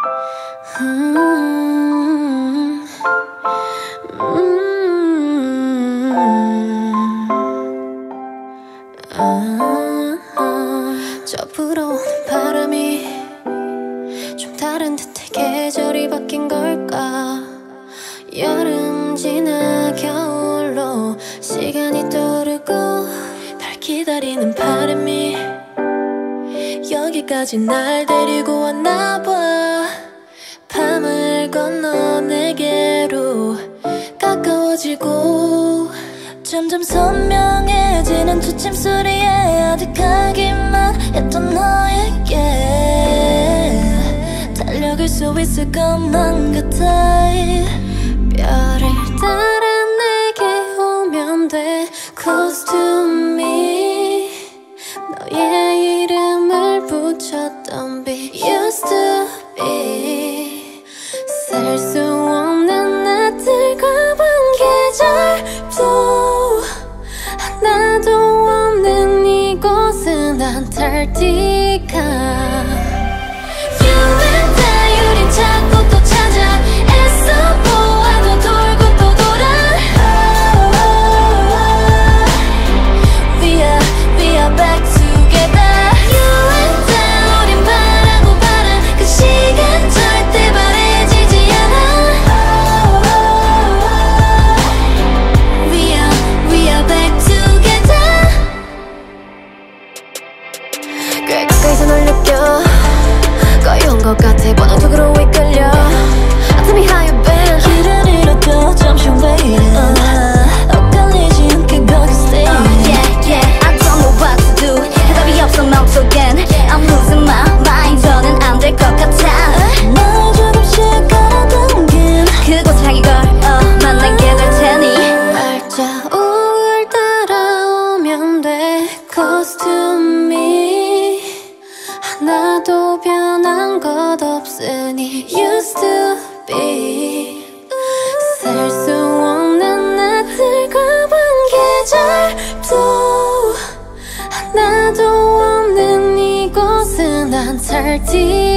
저 불어오는 바람이 좀 다른 듯해. 계절이 바뀐 걸까? 여름 지나 겨울로 시간이 떠오르고 날 기다리는 바람이 여기까지 날 데리고 왔나봐. 밤을 건너 내게로 가까워지고 점점 선명해지는 초침 소리에 아득하기만 했던 너에게 달려갈 수 있을 것만 같아. 별을 따라 내게 오면 돼. Close to me. 너의 이름을 붙였던 빛 used to be. 살 수 없는 나들과 밤 계절도 하나도 없는 이곳은 안타르티카. You and I 우린 찾고 또 찾아 애써 보아도 돌고 또 돌아. We are back together. You and I 우린 바라고 바란 그 시간 절대 바래지지 않아. We are back together. 꽤 가까이서 널 느껴. 거의 온 것 같아. 번호톡으로 이끌려. Tell me how you been. 길을 잃어도 잠시 waiting. 엇갈리지 않게 거기 stay. Yeah, I don't know what to do. 대답이 없어 마음속엔 I'm losing my mind. 더는 안 될 것 같아. 날 조금씩 끌어당긴 그곳을 향해 걸어 만나게 될 테니 발자국을 따라오면 돼. Close to me. 하나도 변한 것 없으니 used to be. 살 수 없는 나들과 밤 계절도 하나도 없는 이곳은 안타르티카.